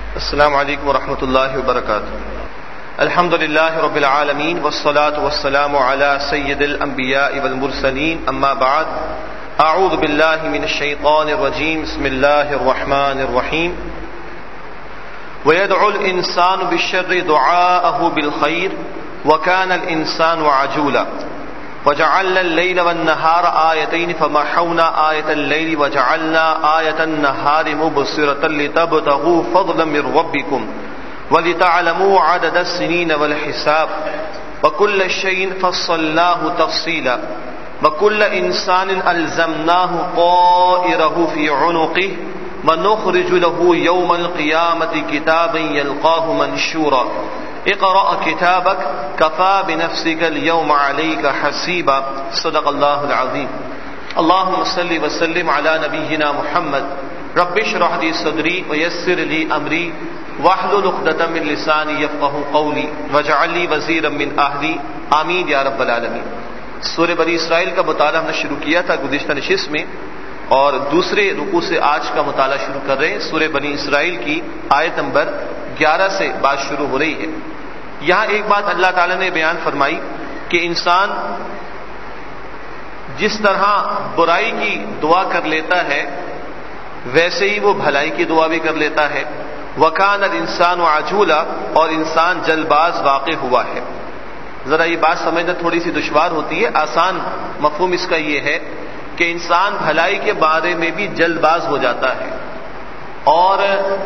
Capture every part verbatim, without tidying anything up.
السلام علیکم ورحمۃ اللہ وبرکاتہ. الحمد للہ رب العالمین والصلاة والسلام علی سید الانبیاء والمرسلین. اما بعد اعوذ باللہ من الشیطان الرجیم. بسم اللہ الرحمن الرحیم. ويدعو الانسان بالشر دعاءه بالخير وكان الانسان عجولا وجعلنا الليل والنهار آيتين فمحونا آية الليل وجعلنا آية النهار مبصرة لتبتغوا فضلا من ربكم ولتعلموا عدد السنين والحساب وكل شيء فصلناه تفصيلا وكل إنسان ألزمناه طائره في عنقه ونخرج له يوم القيامة كتابا يلقاه منشورا اقرأ كتابك كفى بنفسك اليوم عليك حسيبا. صدق الله العظيم. اللهم صل وسلم على نبينا محمد. رب اشرح لي صدري ويسر لي أمري واحلل عقدة من لساني يفقهوا قولي واجعل لي وزيرا من أهلي. آمین یا رب العالمین. سورہ بنی اسرائیل کا مطالعہ ہم نے شروع کیا تھا گزشتہ نشست میں، اور دوسرے رکوع سے آج کا مطالعہ شروع کر رہے ہیں. سورہ بنی اسرائیل کی آیت نمبر گیارہ سے بات شروع ہو رہی ہے. یہاں ایک بات اللہ تعالیٰ نے بیان فرمائی کہ انسان جس طرح برائی کی دعا کر لیتا ہے ویسے ہی وہ بھلائی کی دعا بھی کر لیتا ہے. وَكَانَ الْإِنسَانُ عَجُولًا، اور انسان جلد باز واقع ہوا ہے. ذرا یہ بات سمجھنا تھوڑی سی دشوار ہوتی ہے. آسان مفہوم اس کا یہ ہے کہ انسان بھلائی کے بارے میں بھی جلد باز ہو جاتا ہے، اور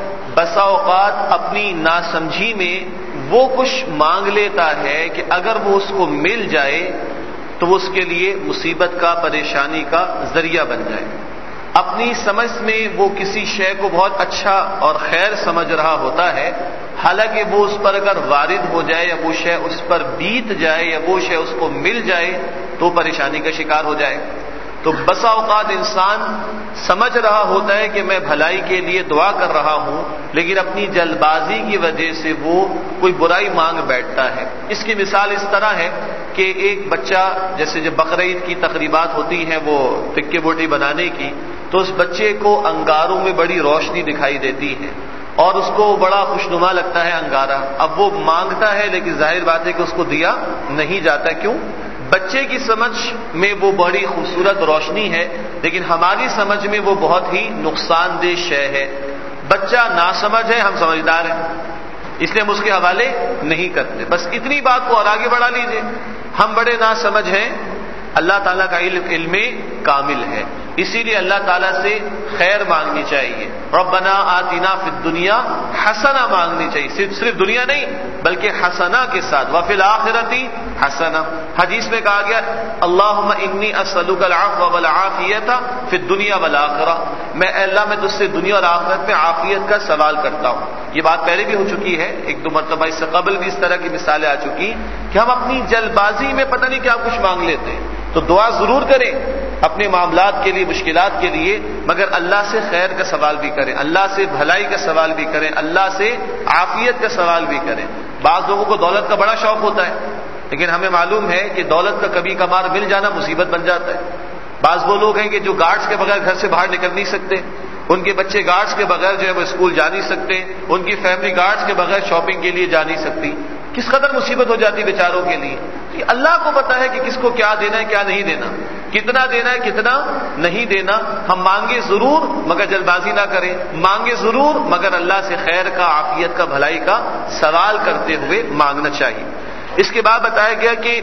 بسا اوقات اپنی ناسمجھی میں وہ کچھ مانگ لیتا ہے کہ اگر وہ اس کو مل جائے تو وہ اس کے لیے مصیبت کا، پریشانی کا ذریعہ بن جائے. اپنی سمجھ میں وہ کسی شے کو بہت اچھا اور خیر سمجھ رہا ہوتا ہے، حالانکہ وہ اس پر اگر وارد ہو جائے یا وہ شے اس پر بیت جائے یا وہ شے اس کو مل جائے تو پریشانی کا شکار ہو جائے. تو بسا اوقات انسان سمجھ رہا ہوتا ہے کہ میں بھلائی کے لیے دعا کر رہا ہوں، لیکن اپنی جلد بازی کی وجہ سے وہ کوئی برائی مانگ بیٹھتا ہے. اس کی مثال اس طرح ہے کہ ایک بچہ، جیسے جب بقرعید کی تقریبات ہوتی ہیں وہ ٹکے بوٹی بنانے کی، تو اس بچے کو انگاروں میں بڑی روشنی دکھائی دیتی ہے اور اس کو بڑا خوشنما لگتا ہے انگارہ. اب وہ مانگتا ہے لیکن ظاہر بات ہے کہ اس کو دیا نہیں جاتا. کیوں؟ بچے کی سمجھ میں وہ بڑی خوبصورت روشنی ہے، لیکن ہماری سمجھ میں وہ بہت ہی نقصان دہ شے ہے. بچہ ناسمجھ ہے، ہم سمجھدار ہیں، اس لیے ہم اس کے حوالے نہیں کرتے. بس اتنی بات کو اور آگے بڑھا لیجئے. ہم بڑے ناسمجھ ہیں، اللہ تعالیٰ کا علم علم کامل ہے، اسی لیے اللہ تعالیٰ سے خیر مانگنی چاہیے. ربنا آتنا فی الدنیا حسنہ مانگنی چاہیے، صرف صرف دنیا نہیں بلکہ حسنہ کے ساتھ. وفی الآخرۃ حسنہ. حدیث میں کہا گیا اللہم انی اسألک العفو والعافیۃ فی الدنیا والآخرہ. میں اے اللہ میں تجھ سے دنیا اور آخرت میں عافیت کا سوال کرتا ہوں. یہ بات پہلے بھی ہو چکی ہے، ایک دو مرتبہ اس سے قبل بھی اس طرح کی مثالیں آ چکی کہ ہم اپنی جلد بازی میں پتہ نہیں کیا کچھ مانگ لیتے ہیں. تو دعا ضرور کریں اپنے معاملات کے لیے، مشکلات کے لیے، مگر اللہ سے خیر کا سوال بھی کریں، اللہ سے بھلائی کا سوال بھی کریں، اللہ سے عافیت کا سوال بھی کریں. بعض لوگوں کو دولت کا بڑا شوق ہوتا ہے، لیکن ہمیں معلوم ہے کہ دولت کا کبھی کبھار مل جانا مصیبت بن جاتا ہے. بعض وہ لوگ ہیں کہ جو گارڈز کے بغیر گھر سے باہر نکل نہیں سکتے، ان کے بچے گارڈز کے بغیر جو ہے وہ اسکول جا نہیں سکتے، ان کی فیملی گارڈز کے بغیر شاپنگ کے لیے جا نہیں سکتی. کس قدر مصیبت ہو جاتی بیچاروں کے لیے. کہ اللہ کو پتا ہے کہ کس کو کیا دینا ہے کیا نہیں دینا، کتنا دینا ہے کتنا نہیں دینا. ہم مانگے ضرور مگر جلد بازی نہ کریں، مانگے ضرور مگر اللہ سے خیر کا، عافیت کا، بھلائی کا سوال کرتے ہوئے مانگنا چاہیے. اس کے بعد بتایا گیا کہ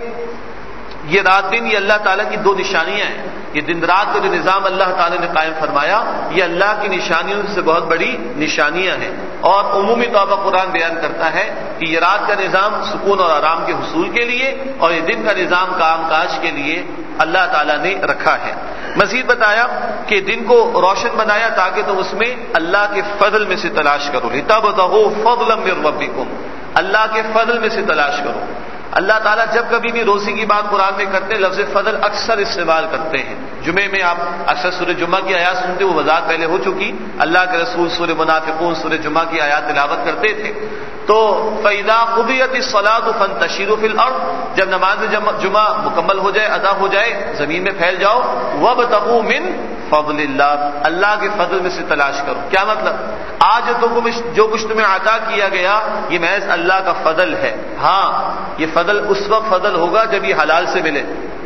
یہ رات دن یہ اللہ تعالیٰ کی دو نشانیاں ہیں. یہ دن رات کا جو نظام اللہ تعالیٰ نے قائم فرمایا یہ اللہ کی نشانیوں سے بہت بڑی نشانیاں ہیں. اور عمومی طور پر قرآن بیان کرتا ہے کہ یہ رات کا نظام سکون اور آرام کے حصول کے لیے، اور یہ دن کا نظام کام کاج کے لیے اللہ تعالیٰ نے رکھا ہے. مزید بتایا کہ دن کو روشن بنایا تاکہ تم اس میں اللہ کے فضل میں سے تلاش کرو. لِتَبْتَغُوا فَضْلًا مِّن رَّبِّكُمْ. اللہ کے فضل میں سے تلاش کرو. اللہ تعالیٰ جب کبھی بھی روزی کی بات قرآن میں کرتے ہیں لفظ فضل اکثر استعمال کرتے ہیں. جمعے میں آپ اکثر سورہ جمعہ کی آیات سنتے، وہ وضاحت پہلے ہو چکی. اللہ کے رسول سورہ منافقون سورہ جمعہ کی آیات تلاوت کرتے تھے. تو فَإِذَا قُضِيَتِ الصَّلَاةُ فَانتَشِرُوا فِي الْأَرْضِ. جب نماز جمعہ مکمل ہو جائے، ادا ہو جائے، زمین میں پھیل جاؤ. وَابْتَغُوا مِن فضل اللہ. اللہ کے فضل میں سے تلاش کرو. کیا مطلب؟ آج جو کچھ تمہیں عطا کیا گیا یہ محض اللہ کا فضل ہے. ہاں یہ فضل اس وقت فضل ہوگا جب یہ حلال سے ملے.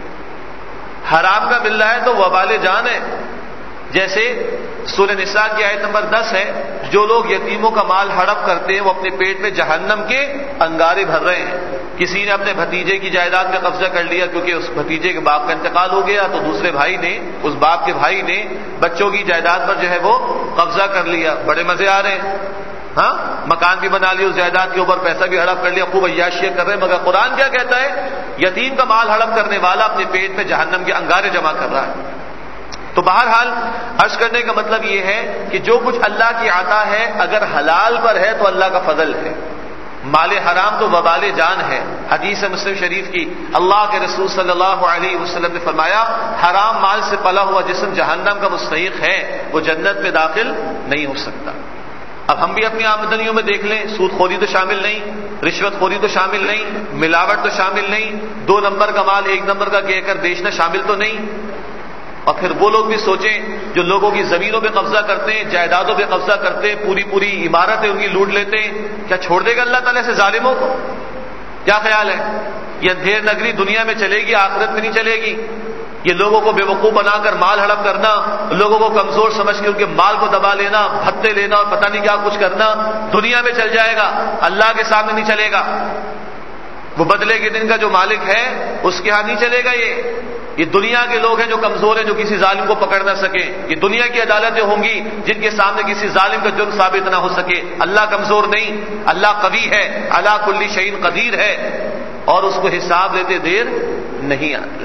حرام کا مل رہا ہے تو وبال جان ہے. جیسے سورہ نساء کی آیت نمبر دس ہے، جو لوگ یتیموں کا مال ہڑپ کرتے ہیں وہ اپنے پیٹ میں جہنم کے انگارے بھر رہے ہیں. کسی نے اپنے بھتیجے کی جائیداد پہ قبضہ کر لیا کیونکہ اس بھتیجے کے باپ کا انتقال ہو گیا، تو دوسرے بھائی نے، اس باپ کے بھائی نے بچوں کی جائیداد پر جو ہے وہ قبضہ کر لیا. بڑے مزے آ رہے ہیں. ہاں مکان بھی بنا لیا اس جائیداد کے اوپر، پیسہ بھی ہڑپ کر لیا، خوب عیاشیاں کر رہے ہیں. مگر قرآن کیا کہتا ہے؟ یتیم کا مال ہڑپ کرنے والا اپنے پیٹ میں جہنم کے انگارے جمع کر رہا ہے. تو بہرحال عرض کرنے کا مطلب یہ ہے کہ جو کچھ اللہ کی عطا ہے اگر حلال پر ہے تو اللہ کا فضل ہے. مال حرام تو وبال جان ہے. حدیث مسلم شریف کی اللہ کے رسول صلی اللہ علیہ وسلم نے فرمایا حرام مال سے پلا ہوا جسم جہنم کا مستحق ہے، وہ جنت میں داخل نہیں ہو سکتا. اب ہم بھی اپنی آمدنیوں میں دیکھ لیں، سود خوری تو شامل نہیں، رشوت خوری تو شامل نہیں، ملاوٹ تو شامل نہیں، دو نمبر کا مال ایک نمبر کا کہہ کر بیچنا شامل تو نہیں. اور پھر وہ لوگ بھی سوچیں جو لوگوں کی زمینوں پہ قبضہ کرتے ہیں، جائیدادوں پہ قبضہ کرتے ہیں، پوری پوری عمارتیں ان کی لوٹ لیتے ہیں، کیا چھوڑ دے گا اللہ تعالیٰ سے ظالموں کو؟ کیا خیال ہے؟ یہ اندھیر نگری دنیا میں چلے گی، آخرت میں نہیں چلے گی. یہ لوگوں کو بے وقوف بنا کر مال ہڑپ کرنا، لوگوں کو کمزور سمجھ کے ان کے مال کو دبا لینا، بھتے لینا اور پتہ نہیں کیا کچھ کرنا دنیا میں چل جائے گا، اللہ کے سامنے نہیں چلے گا. وہ بدلے کے دن کا جو مالک ہے اس کے ہاں نہیں چلے گا. یہ یہ دنیا کے لوگ ہیں جو کمزور ہیں، جو کسی ظالم کو پکڑ نہ سکے. یہ دنیا کی عدالتیں ہوں گی جن کے سامنے کسی ظالم کا جرم ثابت نہ ہو سکے. اللہ کمزور نہیں، اللہ قوی ہے، علی کل شیء قدیر ہے، اور اس کو حساب لیتے دیر نہیں لگتی.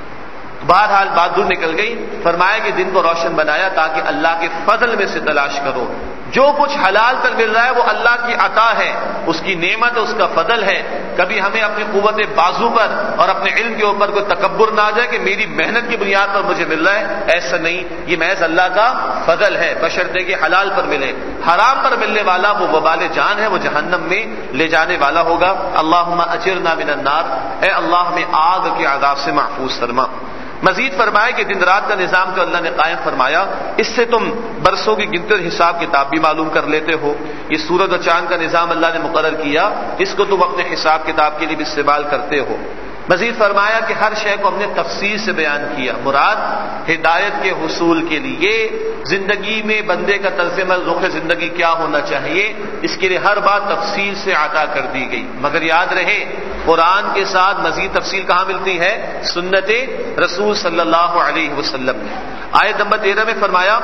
بہرحال بات دور نکل گئی. فرمایا کہ دن کو روشن بنایا تاکہ اللہ کے فضل میں سے تلاش کرو. جو کچھ حلال پر مل رہا ہے وہ اللہ کی عطا ہے، اس کی نعمت ہے، اس کا فضل ہے. کبھی ہمیں اپنی قوت بازو پر اور اپنے علم کے اوپر کوئی تکبر نہ آ جائے کہ میری محنت کی بنیاد پر مجھے مل رہا ہے. ایسا نہیں، یہ محض اللہ کا فضل ہے، بشرطے کہ حلال پر ملے. حرام پر ملنے والا وہ وبال جان ہے، وہ جہنم میں لے جانے والا ہوگا. اللہم اجرنا من النار، اے اللہ ہمیں آگ کے عذاب سے محفوظ فرما. مزید فرمایا کہ دن رات کا نظام تو اللہ نے قائم فرمایا، اس سے تم برسوں کی گنتی اور حساب کتاب بھی معلوم کر لیتے ہو. یہ سورج اور چاند کا نظام اللہ نے مقرر کیا، اس کو تم اپنے حساب کتاب کے لیے بھی استعمال کرتے ہو. مزید فرمایا کہ ہر شے کو ہم نے تفصیل سے بیان کیا. مراد ہدایت کے حصول کے لیے زندگی میں بندے کا طرز عمل، رخ زندگی کیا ہونا چاہیے، اس کے لیے ہر بات تفصیل سے عطا کر دی گئی. مگر یاد رہے قرآن کے ساتھ مزید تفصیل کہاں ملتی ہے؟ سنت رسول صلی اللہ علیہ وسلم نے. آیت نمبر تیرہ میں فرمایا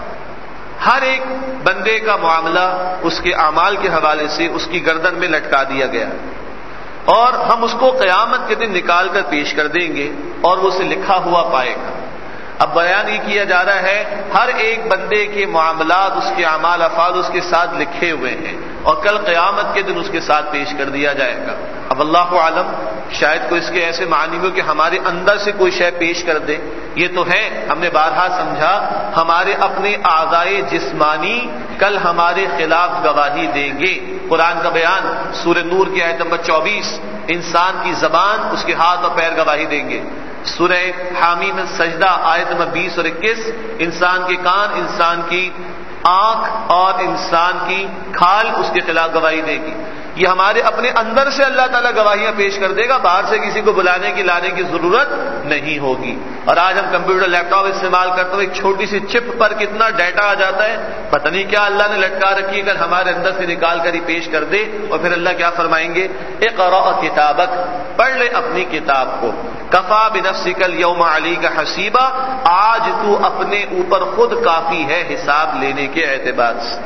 ہر ایک بندے کا معاملہ اس کے اعمال کے حوالے سے اس کی گردن میں لٹکا دیا گیا اور ہم اس کو قیامت کے دن نکال کر پیش کر دیں گے اور وہ اسے لکھا ہوا پائے گا. اب بیان یہ کیا جا رہا ہے ہر ایک بندے کے معاملات، اس کے اعمال افعال اس کے ساتھ لکھے ہوئے ہیں اور کل قیامت کے دن اس کے ساتھ پیش کر دیا جائے گا. اب اللہ عالم شاید کوئی اس کے ایسے معنی ہو کہ ہمارے اندر سے کوئی شے پیش کر دے. یہ تو ہے، ہم نے بارہا سمجھا، ہمارے اپنے اعضائے جسمانی کل ہمارے خلاف گواہی دیں گے. قرآن کا بیان سورہ نور کی آیت نمبر چوبیس، انسان کی زبان، اس کے ہاتھ اور پیر گواہی دیں گے. سورہ حامیم سجدہ آیت نمبر بیس اور اکیس، انسان کے کان، انسان کی آنکھ اور انسان کی کھال اس کے خلاف گواہی دے گی. یہ ہمارے اپنے اندر سے اللہ تعالیٰ گواہیاں پیش کر دے گا، باہر سے کسی کو بلانے کی لانے کی ضرورت نہیں ہوگی. اور آج ہم کمپیوٹر لیپ ٹاپ استعمال کرتے ہوئے ایک چھوٹی سی چپ پر کتنا ڈیٹا آ جاتا ہے، پتہ نہیں کیا اللہ نے لٹکا رکھی ہے، اگر ہمارے اندر سے نکال کر ہی پیش کر دے. اور پھر اللہ کیا فرمائیں گے؟ اقرأ کتابک، پڑھ لے اپنی کتاب کو. کفا بنفسک الیوم علیک حسیبا، آج تو اپنے اوپر خود کافی ہے حساب لینے کے اعتبار سے.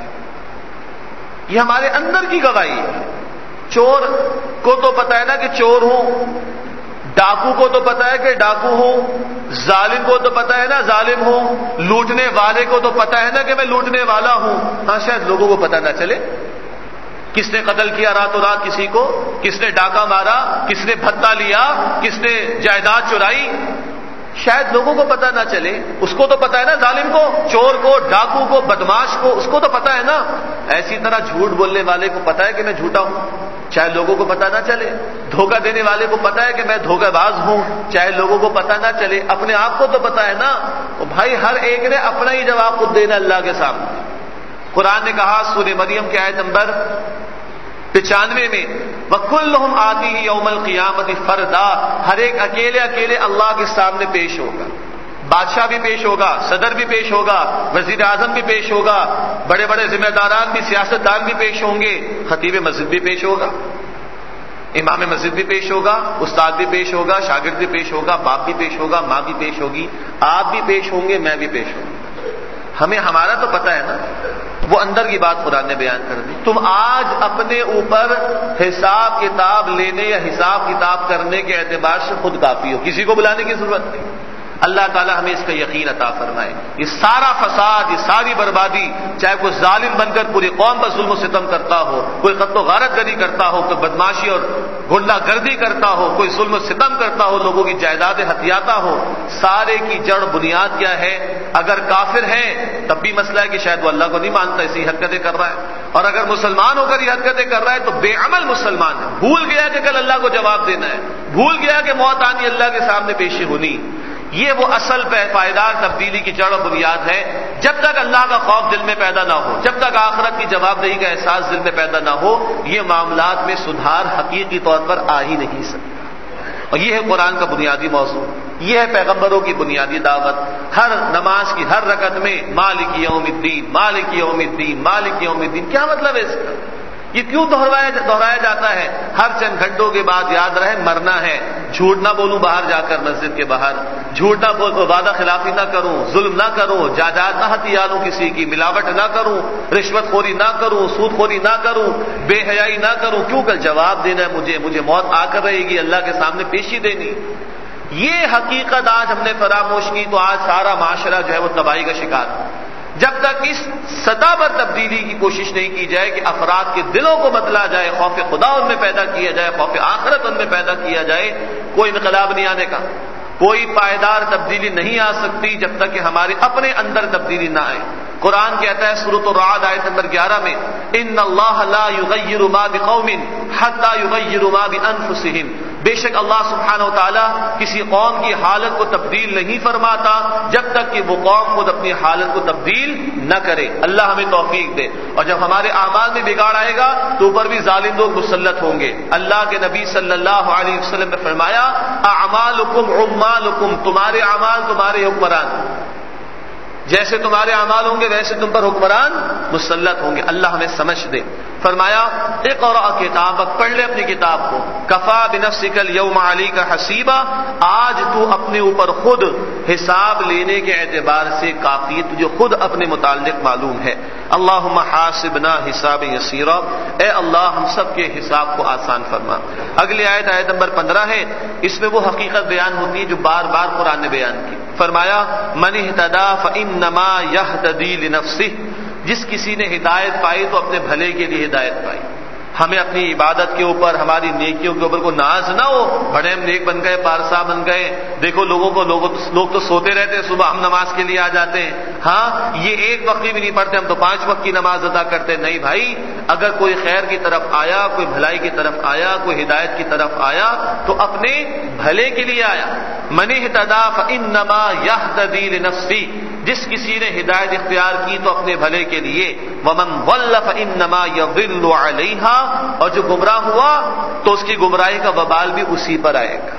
یہ ہمارے اندر کی گواہی ہے. چور کو تو پتا ہے نا کہ چور ہوں، ڈاکو کو تو پتا ہے کہ ڈاکو ہوں، ظالم کو تو پتا ہے نا ظالم ہوں، لوٹنے والے کو تو پتا ہے نا کہ میں لوٹنے والا ہوں. ہاں شاید لوگوں کو پتا نہ چلے کس نے قتل کیا راتوں رات کسی کو، کس نے ڈاکہ مارا، کس نے بھتہ لیا، کس نے جائیداد چرائی، شاید لوگوں کو پتا نہ چلے. اس کو تو پتا ہے نا ظالم کو، چور کو، ڈاکو کو، بدماش کو، اس کو تو پتا ہے نا. ایسی طرح جھوٹ بولنے والے کو پتا ہے کہ میں جھوٹا ہوں، چاہے لوگوں کو پتا نہ چلے. دھوکہ دینے والے کو پتا ہے کہ میں دھوکہ باز ہوں، چاہے لوگوں کو پتا نہ چلے. اپنے آپ کو تو پتا ہے نا. اور بھائی ہر ایک نے اپنا ہی جواب خود دینا اللہ کے سامنے. قرآن نے کہا سورہ مریم کی آیت نمبر پچانوے میں وَكُلُّهُمْ آتِيهِ يَوْمَ الْقِيَامَةِ فَرْدًا، ہر ایک اکیلے اکیلے اللہ کے سامنے پیش ہوگا. بادشاہ بھی پیش ہوگا، صدر بھی پیش ہوگا، وزیر اعظم بھی پیش ہوگا، بڑے بڑے ذمہ داران بھی، سیاست دان بھی پیش ہوں گے، خطیب مسجد بھی پیش ہوگا، امام مسجد بھی پیش ہوگا، استاد بھی پیش ہوگا، شاگرد بھی پیش ہوگا، باپ بھی پیش ہوگا، ماں بھی پیش ہوگی، آپ بھی پیش ہوں گے، میں بھی پیش ہوں گا. ہمیں ہمارا تو پتہ ہے نا، وہ اندر کی بات قرآن نے بیان کر دی. تم آج اپنے اوپر حساب کتاب لینے یا حساب کتاب کرنے کے اعتبار سے خود کافی ہو، کسی کو بلانے کی ضرورت نہیں. اللہ تعالیٰ ہمیں اس کا یقین عطا فرمائے. یہ سارا فساد، یہ ساری بربادی، چاہے کوئی ظالم بن کر پوری قوم پر ظلم و ستم کرتا ہو، کوئی قتل و غارت گری کرتا ہو، کوئی بدماشی اور غنڈہ گردی کرتا ہو، کوئی ظلم و ستم کرتا ہو، لوگوں کی جائیدادیں ہتھیاتا ہو، سارے کی جڑ بنیاد کیا ہے؟ اگر کافر ہیں تب بھی مسئلہ ہے کہ شاید وہ اللہ کو نہیں مانتا، اسی حرکتیں کر رہا ہے، اور اگر مسلمان ہو کر یہ حرکتیں کر رہا ہے تو بے عمل مسلمان ہے، بھول گیا کہ کل اللہ کو جواب دینا ہے، بھول گیا کہ موت آنی اللہ کے سامنے پیشی ہونی. یہ وہ اصل پائیدار تبدیلی کی جڑ و بنیاد ہے. جب تک اللہ کا خوف دل میں پیدا نہ ہو، جب تک آخرت کی جواب دہی کا احساس دل میں پیدا نہ ہو، یہ معاملات میں سدھار حقیقی طور پر آ ہی نہیں سکتا. اور یہ ہے قرآن کا بنیادی موضوع، یہ ہے پیغمبروں کی بنیادی دعوت. ہر نماز کی ہر رکعت میں مالک یوم الدین، مالک یوم الدین، مالک یوم الدین. کیا مطلب ہے اس کا؟ یہ کیوں دہرایا دہرایا جاتا ہے؟ ہر چند گھنٹوں کے بعد یاد رہے مرنا ہے، جھوٹ نہ بولوں باہر جا کر مسجد کے باہر، جھوٹ نہ بول وعدہ خلافی نہ کروں، ظلم نہ کروں، جائیداد نہ ہتھیا لوں کسی کی، ملاوٹ نہ کروں، رشوت خوری نہ کروں، سود خوری نہ کروں، بے حیائی نہ کروں. کیوں؟ کل جواب دینا ہے مجھے، مجھے موت آ کر رہے گی، اللہ کے سامنے پیشی دینی. یہ حقیقت آج ہم نے فراموش کی تو آج سارا معاشرہ جو ہے وہ تباہی کا شکار. جب تک اس سطح پر تبدیلی کی کوشش نہیں کی جائے کہ افراد کے دلوں کو بدلا جائے، خوف خدا ان میں پیدا کیا جائے، خوف آخرت ان میں پیدا کیا جائے، کوئی انقلاب نہیں آنے کا، کوئی پائیدار تبدیلی نہیں آ سکتی جب تک کہ ہمارے اپنے اندر تبدیلی نہ آئے. قرآن کہتا ہے سورۃ الرعد آیت نمبر گیارہ میں ان اللہ لا یغیر ما بقوم حتی یغیروا ما بانفسہم، بے شک اللہ سبحانہ و تعالیٰ کسی قوم کی حالت کو تبدیل نہیں فرماتا جب تک کہ وہ قوم خود اپنی حالت کو تبدیل نہ کرے. اللہ ہمیں توفیق دے. اور جب ہمارے اعمال میں بگاڑ آئے گا تو اوپر بھی ظالم لوگ مسلط ہوں گے. اللہ کے نبی صلی اللہ علیہ وسلم نے فرمایا اعمالکم عمالکم، تمہارے اعمال تمہارے حکمران، جیسے تمہارے اعمال ہوں گے ویسے تم پر حکمران مسلط ہوں گے. اللہ ہمیں سمجھ دے. فرمایا اقرأ کتابک، پڑھ لے اپنی کتاب کو، کفا بنفسک الیوم علیک حسیبا، آج تو اپنے اوپر خود حساب لینے کے اعتبار سے کافی، تجھے خود اپنے متعلق معلوم ہے. اللہم حاسبنا حسابا یسیرا، اے اللہ ہم سب کے حساب کو آسان فرما. اگلی آیت آیت نمبر پندرہ ہے، اس میں وہ حقیقت بیان ہوتی ہے جو بار بار قرآن نے بیان کی. فرمایا من اہتدی فانما یہتدی لنفسہ، جس کسی نے ہدایت پائی تو اپنے بھلے کے لیے ہدایت پائی. ہمیں اپنی عبادت کے اوپر، ہماری نیکیوں کے اوپر کوئی ناز نہ ہو، بڑے ہم نیک بن گئے، پارسا بن گئے، دیکھو لوگوں کو لوگ لوگ تو سوتے رہتے ہیں، صبح ہم نماز کے لیے آ جاتے ہیں. ہاں یہ ایک وقت بھی نہیں پڑھتے، ہم تو پانچ وقت کی نماز ادا کرتے. نہیں بھائی، اگر کوئی خیر کی طرف آیا، کوئی بھلائی کی طرف آیا، کوئی ہدایت کی طرف آیا تو اپنے بھلے کے لیے آیا. من اہتدی فانما یہتدی لنفسہ، جس کسی نے ہدایت اختیار کی تو اپنے بھلے کے لیے. ومن ضل فانما یضل علیہا، اور جو گمراہ ہوا تو اس کی گمراہی کا وبال بھی اسی پر آئے گا.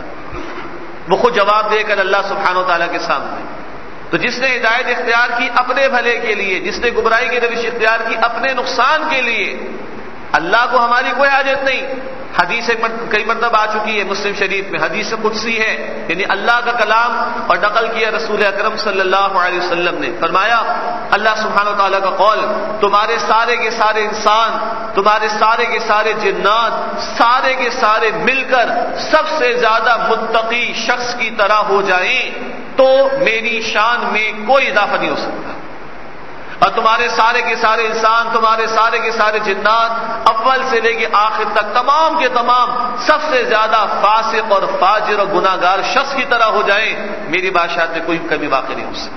وہ خود جواب دے کر اللہ سبحانہ و تعالیٰ کے سامنے. تو جس نے ہدایت اختیار کی اپنے بھلے کے لیے، جس نے گمراہی کی روش اختیار کی اپنے نقصان کے لیے، اللہ کو ہماری کوئی حاجت نہیں. حدیث کئی مرتبہ آ چکی ہے مسلم شریف میں، حدیث قدسی ہے، یعنی اللہ کا کلام اور نقل کیا رسول اکرم صلی اللہ علیہ وسلم نے. فرمایا اللہ سبحانہ و تعالیٰ کا قول، تمہارے سارے کے سارے انسان، تمہارے سارے کے سارے جنات، سارے کے سارے مل کر سب سے زیادہ متقی شخص کی طرح ہو جائیں تو میری شان میں کوئی اضافہ نہیں ہو سکتا. اور تمہارے سارے کے سارے انسان، تمہارے سارے کے سارے جنات اول سے لے کے آخر تک تمام کے تمام سب سے زیادہ فاسق اور فاجر اور گناہ گار شخص کی طرح ہو جائیں، میری بادشاہت میں کوئی کمی واقع نہیں ہو سکتی.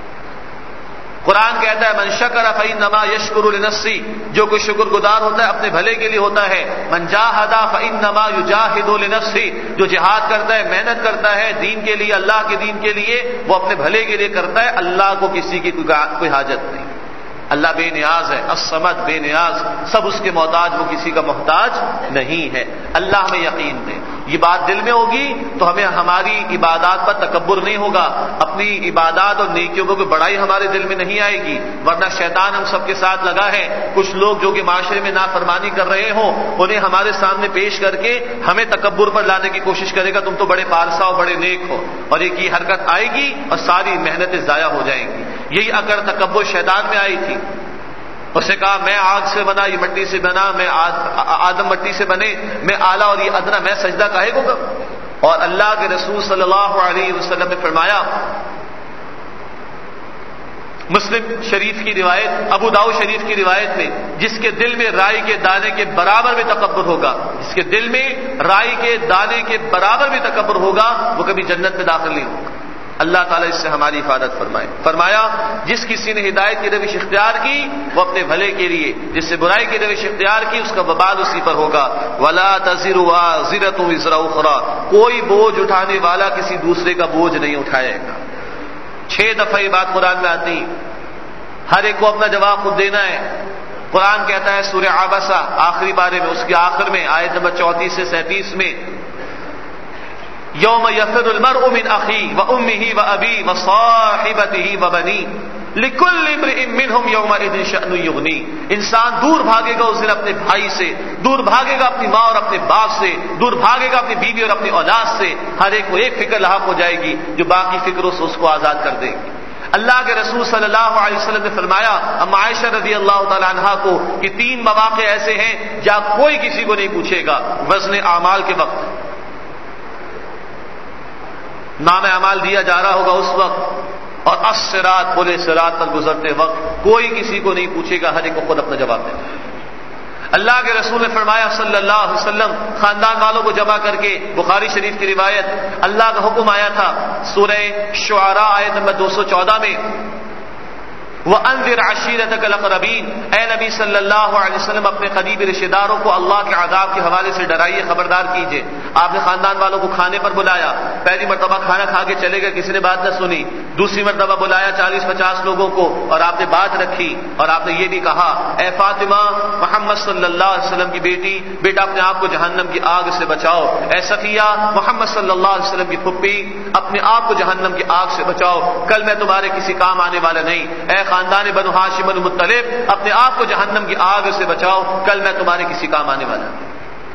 قرآن کہتا ہے من شکر فانما یشکر لنفسہ، جو کوئی شکر گزار ہوتا ہے اپنے بھلے کے لیے ہوتا ہے. من جاہد فانما یجاہد لنفسہ، جو جہاد کرتا ہے، محنت کرتا ہے دین کے لیے، اللہ کے دین کے لیے، وہ اپنے بھلے کے لیے کرتا ہے، اللہ کو کسی کی کوئی حاجت نہیں. اللہ بے نیاز ہے، الصمد بے نیاز، سب اس کے محتاج، وہ کسی کا محتاج نہیں ہے۔ اللہ ہمیں یقین دے، یہ بات دل میں ہوگی تو ہمیں ہماری عبادات پر تکبر نہیں ہوگا، اپنی عبادات اور نیکیوں کو کوئی بڑائی ہمارے دل میں نہیں آئے گی، ورنہ شیطان ہم سب کے ساتھ لگا ہے۔ کچھ لوگ جو کہ معاشرے میں نافرمانی کر رہے ہوں انہیں ہمارے سامنے پیش کر کے ہمیں تکبر پر لانے کی کوشش کرے گا، تم تو بڑے پارسا اور بڑے نیک ہو، اور ایک یہ حرکت آئے گی اور ساری محنتیں ضائع ہو جائیں گی۔ یہی اگر تکبر شیطان میں آئی تھی، اس نے کہا میں آگ سے بنا، یہ مٹی سے بنا، میں آدم مٹی سے بنے، میں اعلیٰ اور یہ ادنا، میں سجدہ کاہے کو کروں؟ اور اللہ کے رسول صلی اللہ علیہ وسلم نے فرمایا، مسلم شریف کی روایت، ابو داؤد شریف کی روایت میں، جس کے دل میں رائی کے دانے کے برابر بھی تکبر ہوگا، جس کے دل میں رائی کے دانے کے برابر بھی تکبر ہوگا، وہ کبھی جنت میں داخل نہیں ہوگا۔ اللہ تعالیٰ اس سے ہماری حفاظت فرمائے۔ فرمایا جس کسی نے ہدایت کی روش اختیار کی وہ اپنے بھلے کے لیے، جس سے برائی کی روش اختیار کی اس کا وبال اسی پر ہوگا۔ وَلَا تَزِرُ وَازِرَةٌ وِزْرَ أُخْرَىٰ، کوئی بوجھ اٹھانے والا کسی دوسرے کا بوجھ نہیں اٹھائے گا۔ چھ دفعہ یہ بات قرآن میں آتی، ہر ایک کو اپنا جواب خود دینا ہے۔ قرآن کہتا ہے سورہ عبسہ آخری بارے میں، اس کے آخر میں آیت نمبر چونتیس سے سینتیس میں، یوم یفر المرء من اخیہ وامہ وابیہ وصاحبتہ وبنیہ لکل امرئ منہم یومئذ شأن یغنیہ، انسان دور بھاگے گا اس دن اپنے بھائی سے، دور بھاگے گا اپنی ماں اور اپنے باپ سے، دور بھاگے گا اپنی بیوی اور اپنی اولاد سے، ہر ایک کو ایک فکر لاحق ہو جائے گی جو باقی فکروں سے اس کو آزاد کر دے گی۔ اللہ کے رسول صلی اللہ علیہ وسلم نے فرمایا اما عائشہ رضی اللہ تعالی عنہا کو کہ تین مواقع ایسے ہیں جہاں کوئی کسی کو نہیں پوچھے گا، وزن اعمال کے وقت، نام اعمال دیا جا رہا ہوگا اس وقت، اور الصراط، پلے صراط پر گزرتے وقت کوئی کسی کو نہیں پوچھے گا، ہر ایک کو خود اپنا جواب دینا۔ اللہ کے رسول نے فرمایا صلی اللہ علیہ وسلم خاندان والوں کو جمع کر کے، بخاری شریف کی روایت، اللہ کا حکم آیا تھا سورہ شعراء آیت نمبر دو سو چودہ میں، وَأَنذِرْ عَشِيرَتَكَ الْأَقْرَبِينَ، اے نبی صلی اللہ علیہ وسلم اپنے قریبی رشتہ داروں کو اللہ کے عذاب کے حوالے سے ڈرائیے، خبردار کیجیے۔ آپ نے خاندان والوں کو کھانے پر بلایا، پہلی مرتبہ کھانا کھا کے چلے گئے، کسی نے بات نہ سنی، دوسری مرتبہ بلایا چالیس پچاس لوگوں کو اور آپ نے بات رکھی، اور آپ نے یہ بھی کہا اے فاطمہ محمد صلی اللہ علیہ وسلم کی بیٹی، بیٹا اپنے آپ کو جہنم کی آگ سے بچاؤ، اے صفیہ محمد صلی اللہ علیہ وسلم کی پھپھی اپنے آپ کو جہنم کی آگ سے بچاؤ، کل میں تمہارے کسی کام آنے والا نہیں، اے خاندان بنو ہاشم بن مطلب اپنے آپ کو جہنم کی آگ سے بچاؤ، کل میں تمہارے کسی کام آنے والا نہیں۔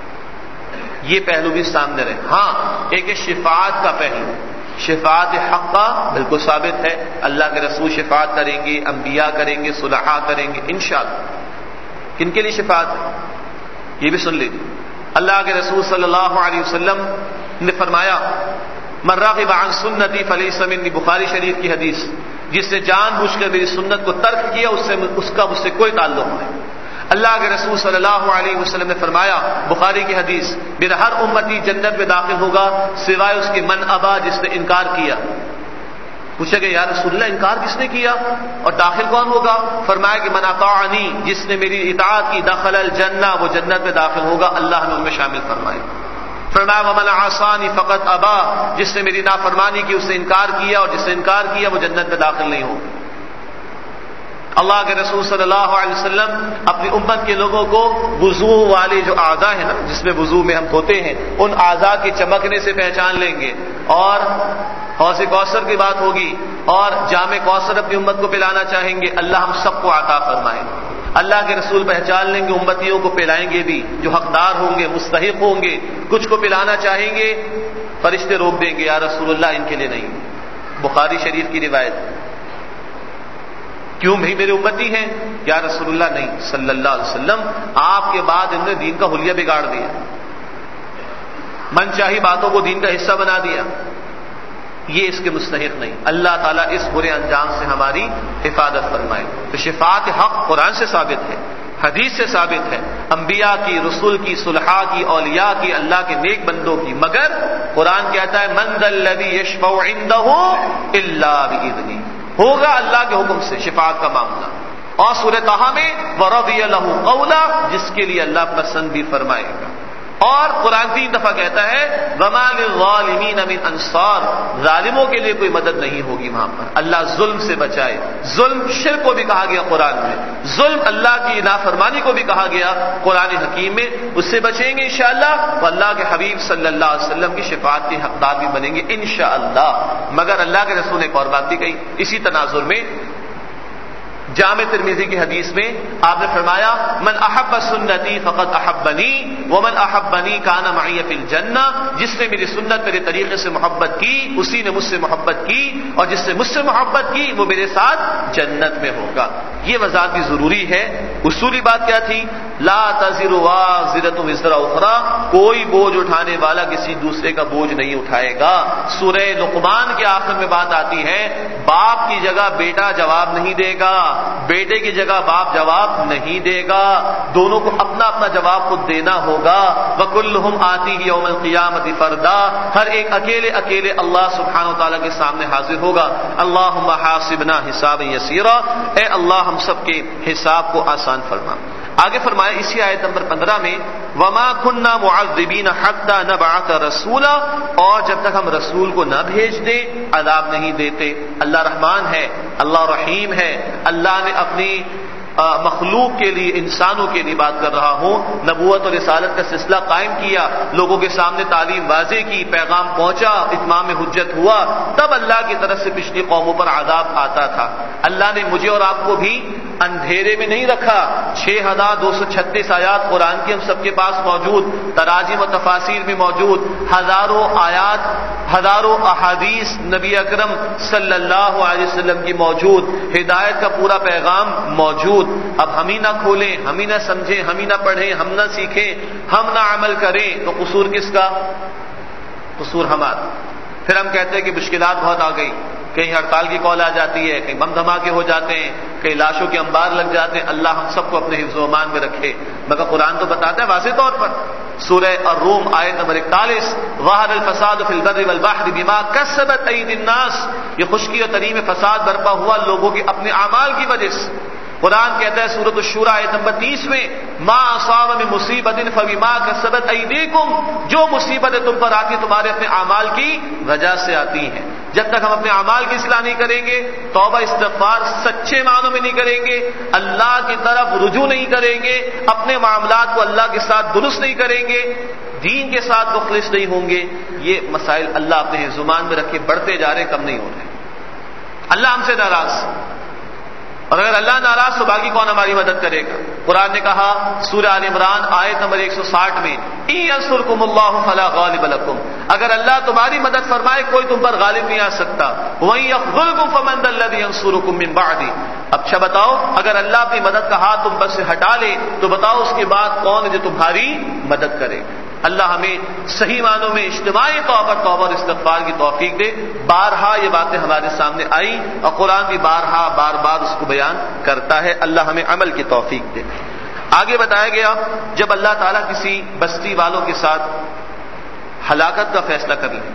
یہ پہلو بھی سامنے رہے۔ ہاں ایک شفاعت کا پہلو، شفاعت حق کا بالکل ثابت ہے، اللہ کے رسول شفاعت کریں گے، انبیاء کریں گے، صلحاء کریں گے انشاءاللہ۔ کن کے لیے شفاعت ہے یہ بھی سن لیجیے۔ اللہ کے رسول صلی اللہ علیہ وسلم نے فرمایا من راغب عن سنتی فلیس منی، بخاری شریف کی حدیث، جس نے جان بوجھ کر میری سنت کو ترک کیا اس سے اس کا مجھ سے کوئی تعلق نہیں۔ اللہ کے رسول صلی اللہ علیہ وسلم نے فرمایا بخاری کی حدیث، میرا ہر امتی جنت میں داخل ہوگا سوائے اس کے من ابا، جس نے انکار کیا۔ پوچھا کہ یا رسول اللہ انکار کس نے کیا اور داخل کون ہوگا؟ فرمایا کہ من اطاعنی، جس نے میری اطاعت کی دخل الجنہ، وہ جنت میں داخل ہوگا، اللہ ہمیں ان میں شامل فرمائے۔ فرمایا ومن عصانی فقط ابا، جس نے میری نافرمانی کی اس نے انکار کیا، اور جس نے انکار کیا وہ جنت میں داخل نہیں ہوگا۔ اللہ کے رسول صلی اللہ علیہ وسلم اپنی امت کے لوگوں کو وضو والے جو اعضاء ہیں نا، جس میں وضو میں ہم دھوتے ہیں، ان اعضاء کے چمکنے سے پہچان لیں گے، اور حوض کوثر کی بات ہوگی، اور جام کوثر اپنی امت کو پلانا چاہیں گے، اللہ ہم سب کو عطا فرمائے۔ اللہ کے رسول پہچان لیں گے، امتیوں کو پلائیں گے بھی، جو حقدار ہوں گے، مستحق ہوں گے، کچھ کو پلانا چاہیں گے، فرشتے روک دیں گے یا رسول اللہ ان کے لیے نہیں۔ بخاری شریف کی روایت، کیوں بھائی میرے امتی ہیں؟ یا رسول اللہ نہیں صلی اللہ علیہ وسلم، آپ کے بعد انہوں نے دین کا حلیہ بگاڑ دیا، من چاہی باتوں کو دین کا حصہ بنا دیا، یہ اس کے مستحق نہیں۔ اللہ تعالیٰ اس برے انجام سے ہماری حفاظت فرمائے۔ تو شفاعت حق قرآن سے ثابت ہے، حدیث سے ثابت ہے، انبیاء کی، رسول کی، صلحاء کی، اولیاء کی، اللہ کے نیک بندوں کی، مگر قرآن کہتا ہے من ذا الذی یشفع عنده الا باذنہ، ہوگا اللہ کے حکم سے شفاعت کا معاملہ۔ اور سورہ طٰہٰ میں وَرَضِيَ لَهُ قَوْلًا، جس کے لیے اللہ پسند بھی فرمائے گا۔ اور قرآن تین دفعہ کہتا ہے وَمَا لِلظَّالِمِينَ مِنْ انصار، ظالموں کے لیے کوئی مدد نہیں ہوگی وہاں پر. اللہ ظلم سے بچائے. ظلم شرک کو بھی کہا گیا قرآن میں، ظلم اللہ کی نافرمانی کو بھی کہا گیا قرآن حکیم میں. اس سے بچیں گے انشاءاللہ تو اللہ کے حبیب صلی اللہ علیہ وسلم کی شفاعت کے حقدار بھی بنیں گے انشاءاللہ. مگر اللہ کے رسول نے ایک اور بات بھی کہی اسی تناظر میں. جامع ترمذی کی حدیث میں آپ نے فرمایا من احب سنتی فقد احبنی ومن احبنی کان معی فی الجنہ، جس نے میری سنت میرے طریقے سے محبت کی اسی نے مجھ سے محبت کی، اور جس نے مجھ سے محبت کی وہ میرے ساتھ جنت میں ہوگا. یہ وضاحت بھی ضروری ہے. اصولی بات کیا تھی؟ لا تزر وازرۃ وزر اخرى، کوئی بوجھ اٹھانے والا کسی دوسرے کا بوجھ نہیں اٹھائے گا. سورہ لقمان کے آخر میں بات آتی ہے باپ کی جگہ بیٹا جواب نہیں دے گا، بیٹے کی جگہ باپ جواب نہیں دے گا، دونوں کو اپنا اپنا جواب خود دینا ہوگا. وَكُلُّهُمْ آتِيهِ يَوْمَ الْقِيَامَةِ فَرْدًا، ہر ایک اکیلے اکیلے اللہ سبحانہ وتعالیٰ کے سامنے حاضر ہوگا. اللہم حاسبنا حسابا یسیرا، اے اللہ ہم سب کے حساب کو آسان فرما. آگے فرمایا اسی آیت نمبر پندرہ میں وَمَا كُنَّا مُعَذِّبِينَ حَتَّى نَبْعَثَ رَسُولًا، اور جب تک ہم رسول کو نہ بھیج دیں عذاب نہیں دیتے. اللہ رحمان ہے، اللہ رحیم ہے. اللہ نے اپنی مخلوق کے لیے انسانوں کے لیے بات کر رہا ہوں نبوت اور رسالت کا سلسلہ قائم کیا، لوگوں کے سامنے تعلیم واضح کی، پیغام پہنچا، اتمام حجت ہوا، تب اللہ کی طرف سے پچھلی قوموں پر عذاب آتا تھا. اللہ نے مجھے اور آپ کو بھی اندھیرے میں نہیں رکھا. چھ ہزار دو سو چھتیس آیات قرآن کی ہم سب کے پاس موجود، تراجم و تفاسیر بھی موجود، ہزاروں آیات ہزاروں احادیث نبی اکرم صلی اللہ علیہ وسلم کی موجود، ہدایت کا پورا پیغام موجود. اب ہم ہی نہ کھولیں، ہم ہی نہ سمجھیں، ہم ہی نہ پڑھیں، ہم نہ سیکھیں، ہم نہ عمل کریں تو قصور کس کا؟ قصور ہمارا. پھر ہم کہتے ہیں کہ مشکلات بہت آ گئی، کہیں ہڑتال کی کال آ جاتی ہے، کہیں بم دھماکے ہو جاتے ہیں، کہیں لاشوں کے انبار لگ جاتے ہیں. اللہ ہم سب کو اپنے حفظ و امان میں رکھے. مگر قرآن تو بتاتا ہے واضح طور پر، سورہ الروم آیت نمبر اکتالیس ظہر الفساد فی البر والبحر بما کسبت ایدی الناس، یہ خشکی اور تری میں فساد برپا ہوا لوگوں کے اپنے اعمال کی وجہ سے. قرآن کہتا ہے سورۃ الشورى آیت نمبر تیس میں ما اصاب من مصیبت فبما کسبت ایدیکم، جو مصیبتیں تم پر آتی تمہارے اپنے اعمال کی وجہ سے آتی ہیں. جب تک ہم اپنے اعمال کی اصلاح نہیں کریں گے، توبہ استغفار سچے معنوں میں نہیں کریں گے، اللہ کی طرف رجوع نہیں کریں گے، اپنے معاملات کو اللہ کے ساتھ درست نہیں کریں گے، دین کے ساتھ مخلص نہیں ہوں گے، یہ مسائل اللہ اپنے زبان میں رکھے بڑھتے جا رہے، کم نہیں ہو رہے. اللہ ہم سے ناراض، اور اگر اللہ ناراض تو باقی کون ہماری مدد کرے گا؟ قرآن نے کہا سورہ آل عمران آیت نمبر ایک سو ساٹھ میں ان ینصرکم اللہ فلا غالب لکم، اگر اللہ تمہاری مدد فرمائے کوئی تم پر غالب نہیں آ سکتا. وَإِن يَخْذُلْكُمْ فَمَنْ ذَا الَّذِي يَنصُرُكُم مِّن بَعْدِهِ، اچھا بتاؤ اگر اللہ اپنی مدد کا ہاتھ تم پر سے ہٹا لے تو بتاؤ اس کے بعد کون ہے جو تمہاری مدد کرے. اللہ ہمیں صحیح معنوں میں اجتماعی طور پر توبہ اور استغفار کی توفیق دے. بارہا یہ باتیں ہمارے سامنے آئی اور قرآن بھی بارہا بار بار اس کو بیان کرتا ہے. اللہ ہمیں عمل کی توفیق دے. آگے بتایا گیا جب اللہ تعالیٰ کسی بستی والوں کے ساتھ ہلاکت کا فیصلہ کر لے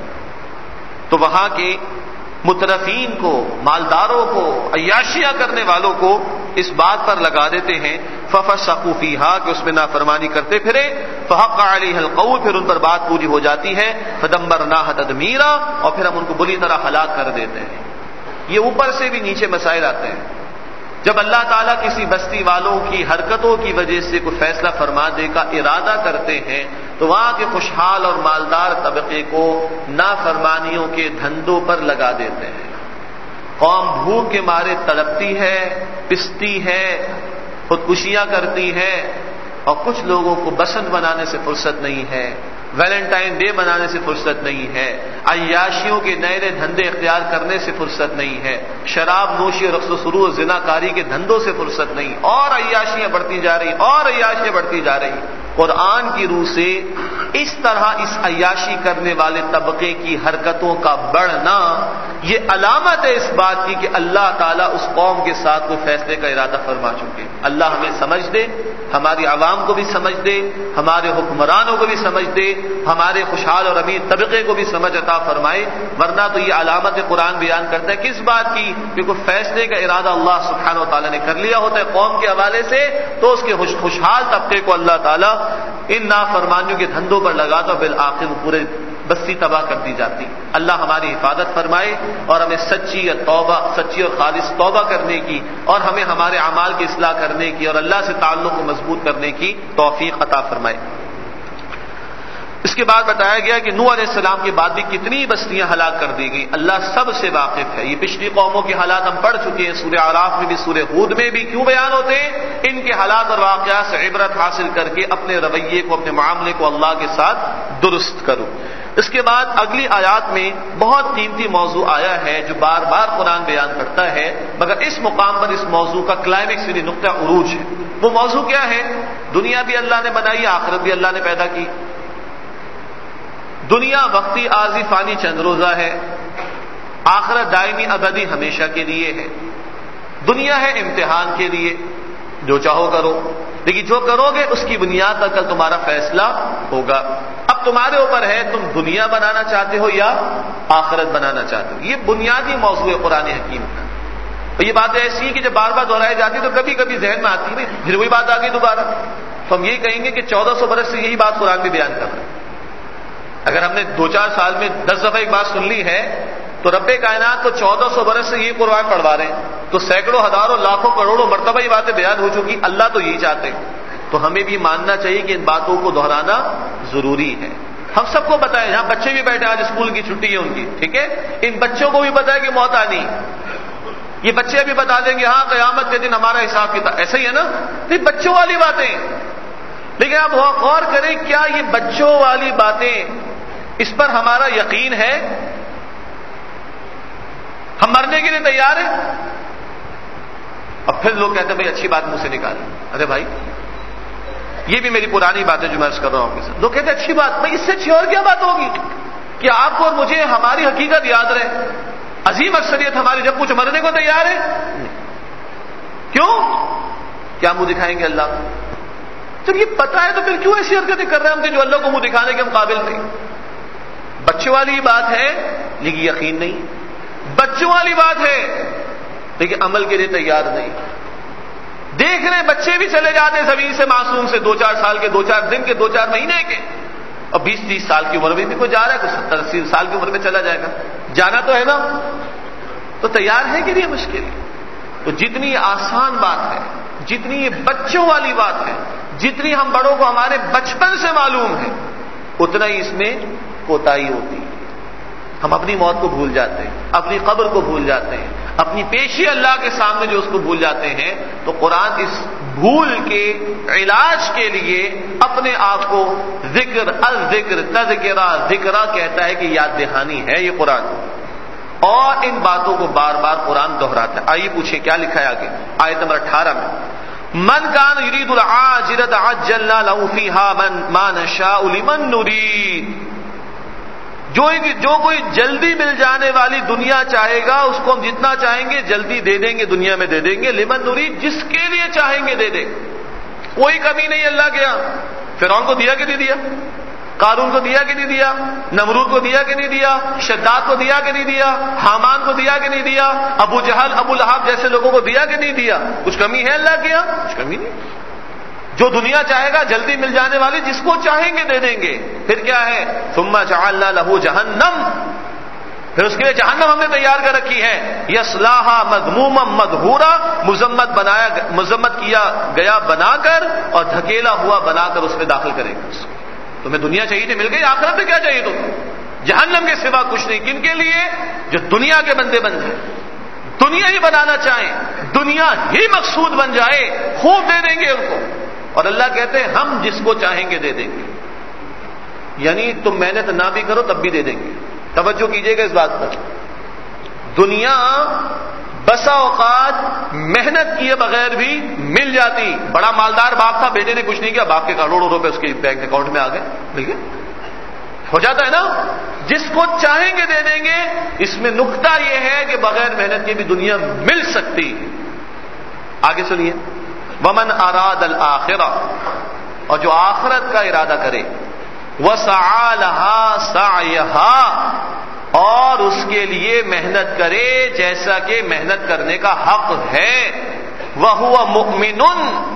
تو وہاں کے مترفین کو، مالداروں کو، عیاشیاں کرنے والوں کو اس بات پر لگا دیتے ہیں فَفَسَقُوا فِيهَا کہ اس میں نافرمانی کرتے پھرے، فَحَقَّ عَلَيْهَا الْقَوْلُ پھر ان پر بات پوری ہو جاتی ہے، فَدَمَّرْنَاهَا تَدْمِيرًا اور پھر ہم ان کو بری طرح ہلاک کر دیتے ہیں. یہ اوپر سے بھی نیچے مسائل آتے ہیں. جب اللہ تعالیٰ کسی بستی والوں کی حرکتوں کی وجہ سے کوئی فیصلہ فرمانے کا ارادہ کرتے ہیں تو وہاں کے خوشحال اور مالدار طبقے کو نافرمانیوں کے دھندوں پر لگا دیتے ہیں. قوم بھوک کے مارے تڑپتی ہے، پستی ہے، خودکشیاں کرتی ہے، اور کچھ لوگوں کو بسنت بنانے سے فرصت نہیں ہے، ویلنٹائن ڈے منانے سے فرصت نہیں ہے، عیاشیوں کے نئے نئے دھندے اختیار کرنے سے فرصت نہیں ہے، شراب نوشی رقص و سرور زنا کاری کے دھندوں سے فرصت نہیں، اور عیاشیاں بڑھتی جا رہی اور عیاشیاں بڑھتی جا رہی. قرآن کی روح سے اس طرح اس عیاشی کرنے والے طبقے کی حرکتوں کا بڑھنا یہ علامت ہے اس بات کی کہ اللہ تعالیٰ اس قوم کے ساتھ کوئی فیصلے کا ارادہ فرما چکے. اللہ ہمیں سمجھ دے، ہماری عوام کو بھی سمجھ دے، ہمارے حکمرانوں کو بھی سمجھ دے، ہمارے خوشحال اور امیر طبقے کو بھی سمجھ عطا فرمائے. ورنہ تو یہ علامت قرآن بیان کرتا ہے کس بات کی کہ کوئی فیصلے کا ارادہ اللہ سبحانہ و تعالیٰ نے کر لیا ہوتا ہے قوم کے حوالے سے تو اس کے خوشحال طبقے کو اللہ تعالیٰ ان نافرمانیوں کے دھندوں پر لگا تو بالآخر پورے بستی تباہ کر دی جاتی. اللہ ہماری حفاظت فرمائے اور ہمیں سچی توبہ سچی اور خالص توبہ کرنے کی اور ہمیں ہمارے اعمال کی اصلاح کرنے کی اور اللہ سے تعلق کو مضبوط کرنے کی توفیق عطا فرمائے. اس کے بعد بتایا گیا کہ نوح علیہ السلام کے بعد بھی کتنی بستیاں ہلاک کر دی گئیں. اللہ سب سے واقف ہے. یہ پچھلی قوموں کے حالات ہم پڑھ چکے ہیں سورہ اعراف میں بھی سورہ ہود میں بھی. کیوں بیان ہوتے ہیں؟ ان کے حالات اور واقعات سے عبرت حاصل کر کے اپنے رویے کو اپنے معاملے کو اللہ کے ساتھ درست کرو. اس کے بعد اگلی آیات میں بہت قیمتی موضوع آیا ہے جو بار بار قرآن بیان کرتا ہے مگر اس مقام پر اس موضوع کا کلائمیکس یعنی نقطہ عروج ہے. وہ موضوع کیا ہے؟ دنیا بھی اللہ نے بنائی، آخرت بھی اللہ نے پیدا کی. دنیا وقتی عارضی فانی چند روزہ ہے، آخرت دائمی ابدی ہمیشہ کے لیے ہے. دنیا ہے امتحان کے لیے، جو چاہو کرو، لیکن جو کرو گے اس کی بنیاد پر کل تمہارا فیصلہ ہوگا. اب تمہارے اوپر ہے تم دنیا بنانا چاہتے ہو یا آخرت بنانا چاہتے ہو. یہ بنیادی موضوع ہے قرآن حکیم کا. اور یہ بات ایسی ہے کہ جب بار بار دہرائی جاتی تو کبھی کبھی ذہن میں آتی نہیں، پھر وہی بات آ گئی دوبارہ. تو ہم یہی کہیں گے کہ چودہ سو برس سے یہی بات قرآن بھی بیان کر رہا ہے. اگر ہم نے دو چار سال میں دس دفعہ ایک بات سن لی ہے تو رب کائنات کو چودہ سو برس سے یہ قرآن پڑھوا رہے ہیں تو سینکڑوں ہزاروں لاکھوں کروڑوں مرتبہ یہ باتیں بیان ہو چکی. اللہ تو یہی چاہتے ہیں. تو ہمیں بھی ماننا چاہیے کہ ان باتوں کو دہرانا ضروری ہے. ہم سب کو پتا ہے، یہاں بچے بھی بیٹھے، آج اسکول کی چھٹی ہے ان کی، ٹھیک ہے، ان بچوں کو بھی پتا ہے کہ موت آنی. یہ بچے بھی بتا دیں گے ہاں قیامت کے دن ہمارا حساب کتاب. ایسا ہی ہے نا؟ یہ بچوں والی باتیں. لیکن آپ غور کریں کیا یہ بچوں والی باتیں اس پر ہمارا یقین ہے؟ ہم مرنے کے لیے تیار ہیں؟ اب پھر لوگ کہتے ہیں بھائی اچھی بات منہ سے نکالیں. ارے بھائی یہ بھی میری پرانی بات ہے جو میں عرض کر رہا ہوں آپ کے ساتھ. لوگ کہتے ہیں اچھی بات، بھائی اس سے اچھی اور کیا بات ہوگی کہ آپ کو اور مجھے ہماری حقیقت یاد رہے. عظیم اکثریت ہماری جب کچھ مرنے کو تیار ہے. کیوں؟ کیا منہ دکھائیں گے اللہ؟ جب یہ پتا ہے تو پھر کیوں ایسی حرکتیں کر رہے ہیں ہم کہ جو اللہ کو منہ دکھانے کے ہم قابل نہیں. بچوں والی بات ہے لیکن یقین نہیں. بچوں والی بات ہے لیکن عمل کے لیے تیار نہیں. دیکھ رہے بچے بھی چلے جاتے ہیں زمین سے معصوم سے، دو چار سال کے، دو چار دن کے، دو چار مہینے کے، اور بیس تیس سال کی عمر میں بھی کوئی جا رہا ہے، کوئی ستر اسی سال کی عمر میں چلا جائے گا. جانا تو ہے نا. تو تیار ہے کہ نہیں مشکل. تو جتنی آسان بات ہے، جتنی یہ بچوں والی بات ہے، جتنی ہم بڑوں کو ہمارے بچپن سے معلوم ہے، اتنا ہی اس میں کوتاہی ہوتی ہے. ہم اپنی موت کو بھول جاتے ہیں، اپنی قبر کو بھول جاتے ہیں، اپنی پیشی اللہ کے سامنے جو اس کو بھول جاتے ہیں. تو قرآن اس بھول کے علاج کے لیے اپنے آپ کو ذکر الذکر تذکرہ ذکرہ کہتا ہے کہ یاد دہانی ہے یہ قرآن. اور ان باتوں کو بار بار قرآن دہراتا ہے. آئیے پوچھیں کیا لکھا ہے آگے آیت نمبر اٹھارہ میں. من کان یرید العاجلۃ عجلنا له فیھا ما نشاء لمن نرید. جو جو کوئی جلدی مل جانے والی دنیا چاہے گا اس کو ہم جتنا چاہیں گے جلدی دے دیں گے، دنیا میں دے دیں گے. لمن نرید، جس کے لیے چاہیں گے دے دیں. کوئی کمی نہیں اللہ کے یہاں. فرعون کو دیا کہ نہیں دیا؟ قارون کو دیا کہ نہیں دیا؟ نمرود کو دیا کہ نہیں دیا؟ شداد کو دیا کہ نہیں دیا؟ حامان کو دیا کہ نہیں دیا؟ ابو جہل ابو لہب جیسے لوگوں کو دیا کہ نہیں دیا؟ کچھ کمی ہے اللہ کے یہاں؟ کچھ کمی نہیں. جو دنیا چاہے گا جلدی مل جانے والی، جس کو چاہیں گے دے دیں گے. پھر کیا ہے؟ ثم جعلنا له جہنم، پھر اس کے لیے جہنم ہم نے تیار کر رکھی ہے. یصلاھا مذموما مدحورا، مذمت بنایا مذمت کیا گیا بنا کر اور دھکیلا ہوا بنا کر اس میں داخل کرے گا. تمہیں دنیا چاہیے تھی مل گئی، آخرت میں کیا چاہیے تم؟ جہنم کے سوا کچھ نہیں. کن کے لیے؟ جو دنیا کے بندے بن جائیں، دنیا ہی بنانا چاہیں، دنیا ہی مقصود بن جائے، خوب دے دیں گے ان کو. اور اللہ کہتے ہیں ہم جس کو چاہیں گے دے دیں گے. یعنی تم محنت نہ بھی کرو تب بھی دے دیں گے. توجہ کیجئے گا اس بات پر. دنیا بسا اوقات محنت کیے بغیر بھی مل جاتی. بڑا مالدار باپ تھا، بیٹے نے کچھ نہیں کیا، باپ کے کروڑوں روپے اس کے بینک اکاؤنٹ میں آ گئے. ٹھیک ہے، ہو جاتا ہے نا. جس کو چاہیں گے دے دیں گے. اس میں نقطہ یہ ہے کہ بغیر محنت کے بھی دنیا مل سکتی ہے. آگے سنیے. ومن اراد الآخرہ، اور جو آخرت کا ارادہ کرے، وسعى لها سعيها، اور اس کے لیے محنت کرے جیسا کہ محنت کرنے کا حق ہے. وهو مؤمن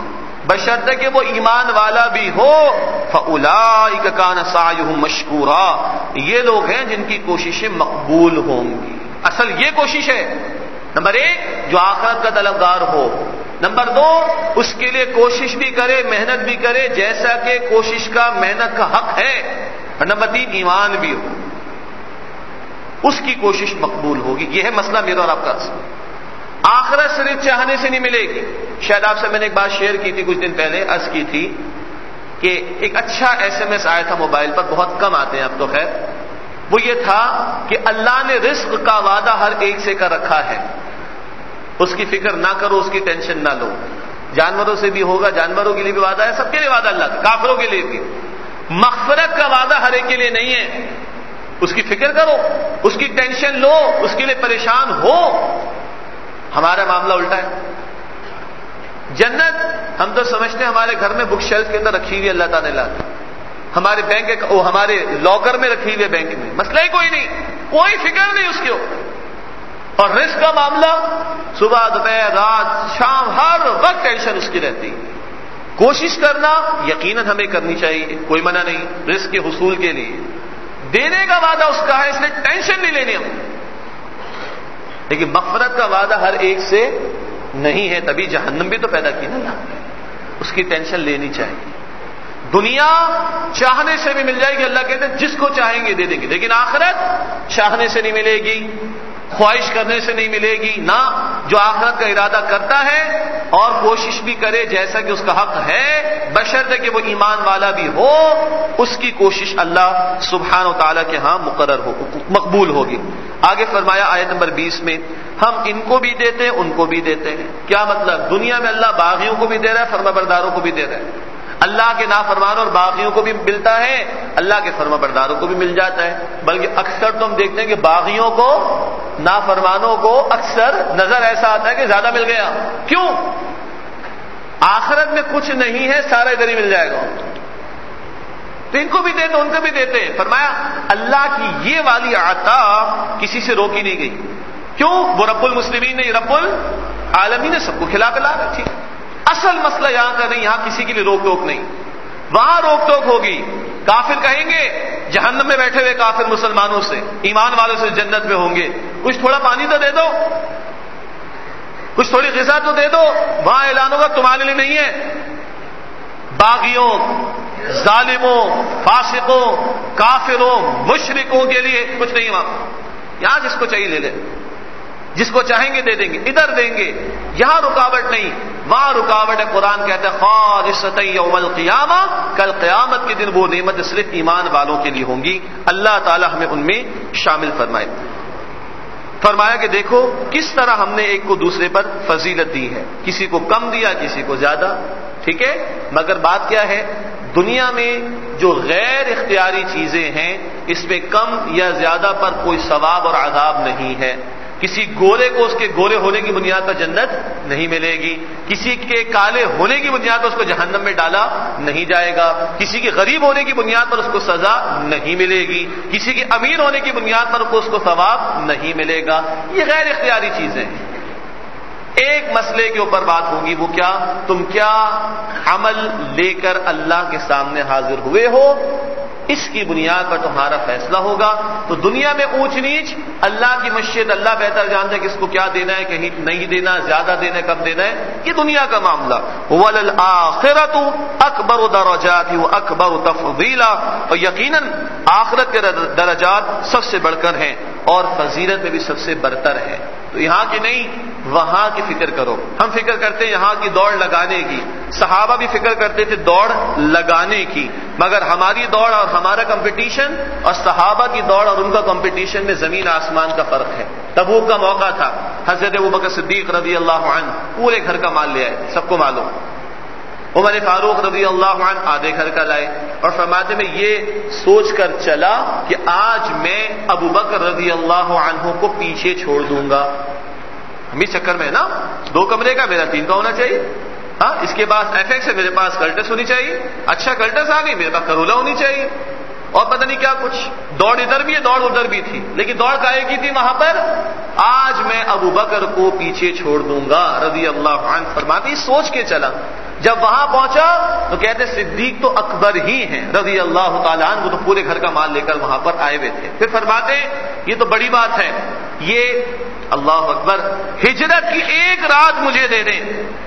بشرطے کہ وہ ایمان والا بھی ہو. فَأُولَٰئِكَ كَانَ سَعْيُهُم مَّشْكُورًا، یہ لوگ ہیں جن کی کوششیں مقبول ہوں گی. اصل یہ کوشش ہے نمبر ایک جو آخرت کا طلبگار ہو، نمبر دو اس کے لیے کوشش بھی کرے، محنت بھی کرے جیسا کہ کوشش کا محنت کا حق ہے، اور نمبر تین ایمان بھی ہو، اس کی کوشش مقبول ہوگی. یہ ہے مسئلہ میرا اور آپ کا. آخرت صرف چاہنے سے نہیں ملے گی. شاید آپ سے میں نے ایک بات شیئر کی تھی کچھ دن پہلے، عرض کی تھی کہ ایک اچھا ایس ایم ایس آیا تھا موبائل پر، بہت کم آتے ہیں اب تو خیر. وہ یہ تھا کہ اللہ نے رزق کا وعدہ ہر ایک سے کر رکھا ہے، اس کی فکر نہ کرو، اس کی ٹینشن نہ لو. جانوروں سے بھی ہوگا، جانوروں کے لیے بھی وعدہ ہے، سب کے لیے وعدہ اللہ کا، کافروں کے لیے بھی. مغفرت کا وعدہ ہر ایک کے لیے نہیں ہے، اس کی فکر کرو، اس کی ٹینشن لو، اس کے لیے پریشان ہو. ہمارا معاملہ الٹا ہے. جنت ہم تو سمجھتے ہیں ہمارے گھر میں بک شیلف کے اندر رکھی ہوئی اللہ تعالیٰ نے، ہمارے بینک وہ ہمارے لاکر میں رکھی ہوئی ہے بینک میں، مسئلہ ہی کوئی نہیں، کوئی فکر نہیں اس کے اوپر. اور رزق کا معاملہ صبح دوپہر رات شام ہر وقت ٹینشن اس کی رہتی. کوشش کرنا یقیناً ہمیں کرنی چاہیے، کوئی منع نہیں، رزق کے حصول کے لیے دینے کا وعدہ اس کا ہے، اس لیے ٹینشن نہیں لینی ہم. لیکن مغفرت کا وعدہ ہر ایک سے نہیں ہے، تبھی جہنم بھی تو پیدا کی نا اللہ نے، اس کی ٹینشن لینی چاہیے. دنیا چاہنے سے بھی مل جائے گی، اللہ کہتے ہیں جس کو چاہیں گے دے دیں گے، لیکن آخرت چاہنے سے نہیں ملے گی، خواہش کرنے سے نہیں ملے گی. نہ جو آخرت کا ارادہ کرتا ہے اور کوشش بھی کرے جیسا کہ اس کا حق ہے، بشرطے کہ وہ ایمان والا بھی ہو، اس کی کوشش اللہ سبحانہ و تعالیٰ کے ہاں مقرر ہو، مقبول ہوگی. آگے فرمایا آیت نمبر بیس میں، ہم ان کو بھی دیتے ہیں ان کو بھی دیتے ہیں. کیا مطلب؟ دنیا میں اللہ باغیوں کو بھی دے رہا ہے، فرما برداروں کو بھی دے رہا ہے. اللہ کے نافرمانوں اور باغیوں کو بھی ملتا ہے، اللہ کے فرما برداروں کو بھی مل جاتا ہے. بلکہ اکثر تو ہم دیکھتے ہیں کہ باغیوں کو نافرمانوں کو اکثر نظر ایسا آتا ہے کہ زیادہ مل گیا. کیوں؟ آخرت میں کچھ نہیں ہے، سارا ادھر ہی مل جائے گا. تو ان کو بھی دیتے ان کو بھی دیتے. فرمایا اللہ کی یہ والی عطا کسی سے روکی نہیں گئی. کیوں؟ وہ رب المسلمین نہیں، رب العالمین نے سب کو کھلا پلا رہا. ٹھیک، اصل مسئلہ یہاں کا نہیں، یہاں کسی کے لیے روک ٹوک نہیں. وہاں روک ٹوک ہوگی. کافر کہیں گے جہنم میں بیٹھے ہوئے کافر مسلمانوں سے، ایمان والوں سے جنت میں ہوں گے، کچھ تھوڑا پانی تو دے دو، کچھ تھوڑی غذا تو دے دو. وہاں اعلان ہوگا تمہارے لیے نہیں ہے. باغیوں، ظالموں، فاسقوں، کافروں، مشرکوں کے لیے کچھ نہیں. وہاں یہاں جس کو چاہیے لے لے، جس کو چاہیں گے دے دیں گے، ادھر دیں گے. یہاں رکاوٹ نہیں، وہاں رکاوٹ ہے. قرآن کہتا ہے خالصۃ یوم القیامہ، کل قیامت کے دن وہ نعمت صرف ایمان والوں کے لیے ہوں گی. اللہ تعالی ہمیں ان میں شامل فرمائے. فرمایا کہ دیکھو کس طرح ہم نے ایک کو دوسرے پر فضیلت دی ہے، کسی کو کم دیا کسی کو زیادہ. ٹھیک ہے، مگر بات کیا ہے، دنیا میں جو غیر اختیاری چیزیں ہیں اس میں کم یا زیادہ پر کوئی ثواب اور عذاب نہیں ہے. کسی گورے کو اس کے گورے ہونے کی بنیاد پر جنت نہیں ملے گی، کسی کے کالے ہونے کی بنیاد پر اس کو جہنم میں ڈالا نہیں جائے گا، کسی کے غریب ہونے کی بنیاد پر اس کو سزا نہیں ملے گی، کسی کے امیر ہونے کی بنیاد پر اس کو ثواب نہیں ملے گا. یہ غیر اختیاری چیزیں ہیں. ایک مسئلے کے اوپر بات ہوگی، وہ کیا؟ تم کیا عمل لے کر اللہ کے سامنے حاضر ہوئے ہو، اس کی بنیاد پر تمہارا فیصلہ ہوگا. تو دنیا میں اونچ نیچ اللہ کی مشیت، اللہ بہتر جانتا ہے کہ اس کو کیا دینا ہے، کہیں نہیں دینا، زیادہ دینا ہے، کم دینا ہے. یہ دنیا کا معاملہ. وَلَلْآخِرَةُ أَكْبَرُ دَرَجَاتٍ وَأَكْبَرُ تَفْضِيلًا، اور یقیناً آخرت کے درجات سب سے بڑھ کر ہیں اور فضیلت میں بھی سب سے برتر ہے. تو یہاں کی نہیں وہاں کی فکر کرو. ہم فکر کرتے ہیں یہاں کی دوڑ لگانے کی، صحابہ بھی فکر کرتے تھے دوڑ لگانے کی، مگر ہماری دوڑ اور ہمارا کمپٹیشن اور صحابہ کی دوڑ اور ان کا کمپٹیشن میں زمین آسمان کا فرق ہے. تبوک کا موقع تھا، حضرت ابوبکر صدیق رضی اللہ عنہ پورے گھر کا مال لے آئے، سب کو معلوم. عمر فاروق رضی اللہ عنہ آدھے گھر کا لائے اور فرماتے میں یہ سوچ کر چلا کہ آج میں ابوبکر رضی اللہ عنہ کو پیچھے چھوڑ دوں گا. ہم اس چکر میں نا دو کمرے کا، میرا تین کا ہونا چاہیے. ہاں، اس کے پاس ایف ایکس ہے، میرے پاس کلٹس ہونی چاہیے. اچھا کلٹس آ گئی، میرے پاس کرولا ہونی چاہیے. اور پتہ نہیں کیا کچھ. دوڑ ادھر بھی ہے، دوڑ ادھر بھی تھی، لیکن دوڑ کا ایک ہی تھی وہاں پر، آج میں ابو بکر کو پیچھے چھوڑ دوں گا رضی اللہ عنہ. فرماتی سوچ کے چلا. جب وہاں پہنچا تو کہتے صدیق تو اکبر ہی ہیں رضی اللہ تعالیٰ عنہ، وہ تو پورے گھر کا مال لے کر وہاں پر آئے ہوئے تھے. پھر فرماتے یہ تو بڑی بات ہے، یہ اللہ اکبر ہجرت کی ایک رات مجھے دے دیں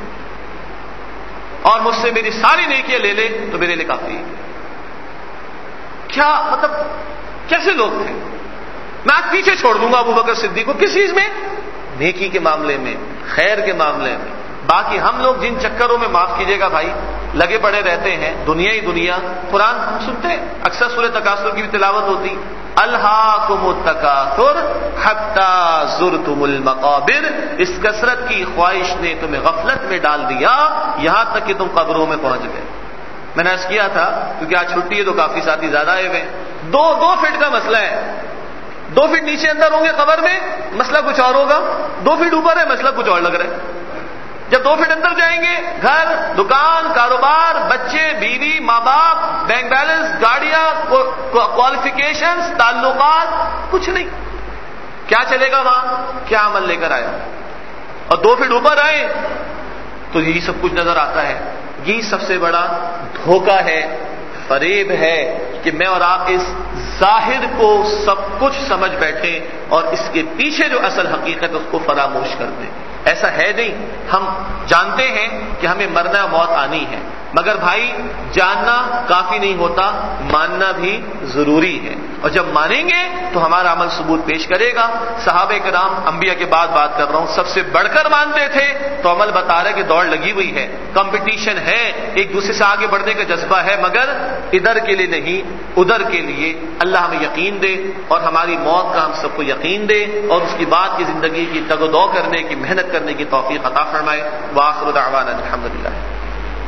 اور مجھ سے میری ساری نیکیاں لے لے تو میرے لیے کافی ہے. کیا مطلب کیسے لوگ تھے؟ میں آج پیچھے چھوڑ دوں گا ابو بکر صدیق کو کس چیز میں؟ نیکی کے معاملے میں، خیر کے معاملے میں. باقی ہم لوگ جن چکروں میں معاف کیجیے گا بھائی لگے پڑے رہتے ہیں، دنیا ہی دنیا. قرآن سنتے ہیں اکثر سورہ تکاثر کی بھی تلاوت ہوتی، الہاکم التکاثر حتی زرتم المقابر، اس کثرت کی خواہش نے تمہیں غفلت میں ڈال دیا یہاں تک کہ تم قبروں میں پہنچ گئے. میں نے عرض کیا تھا کیونکہ آج چھٹی ہے تو کافی ساتھی زیادہ آئے ہوئے، دو دو فٹ کا مسئلہ ہے. دو فٹ نیچے اندر ہوں گے قبر میں مسئلہ کچھ اور ہوگا، دو فٹ اوپر ہے مسئلہ کچھ اور لگ رہا ہے. جب دو فٹ اندر جائیں گے گھر، دکان، کاروبار، بچے، بیوی، ماں باپ، بینک بیلنس، گاڑیاں، کوالیفیکیشنز، تعلقات، کچھ نہیں. کیا چلے گا وہاں؟ کیا عمل لے کر آیا؟ اور دو فٹ اوپر آئے تو یہی سب کچھ نظر آتا ہے. یہی سب سے بڑا دھوکہ ہے، فریب ہے کہ میں اور آپ اس ظاہر کو سب کچھ سمجھ بیٹھیں اور اس کے پیچھے جو اصل حقیقت اس کو فراموش کر دیں. ایسا ہے نہیں. ہم جانتے ہیں کہ ہمیں مرنا موت آنی ہے، مگر بھائی جاننا کافی نہیں ہوتا، ماننا بھی ضروری ہے. اور جب مانیں گے تو ہمارا عمل ثبوت پیش کرے گا. صحابہ کرام انبیاء کے بعد بات کر رہا ہوں سب سے بڑھ کر مانتے تھے تو عمل بتا رہے کہ دوڑ لگی ہوئی ہے، کمپٹیشن ہے، ایک دوسرے سے آگے بڑھنے کا جذبہ ہے، مگر ادھر کے لیے نہیں ادھر کے لیے. اللہ ہمیں یقین دے اور ہماری موت کا ہم سب کو یقین دے اور اس کی بعد کی زندگی کی تگ و دو کرنے کی، محنت کرنے کی توفیق عطا فرمائے. وآخر دعوانا الحمدللہ.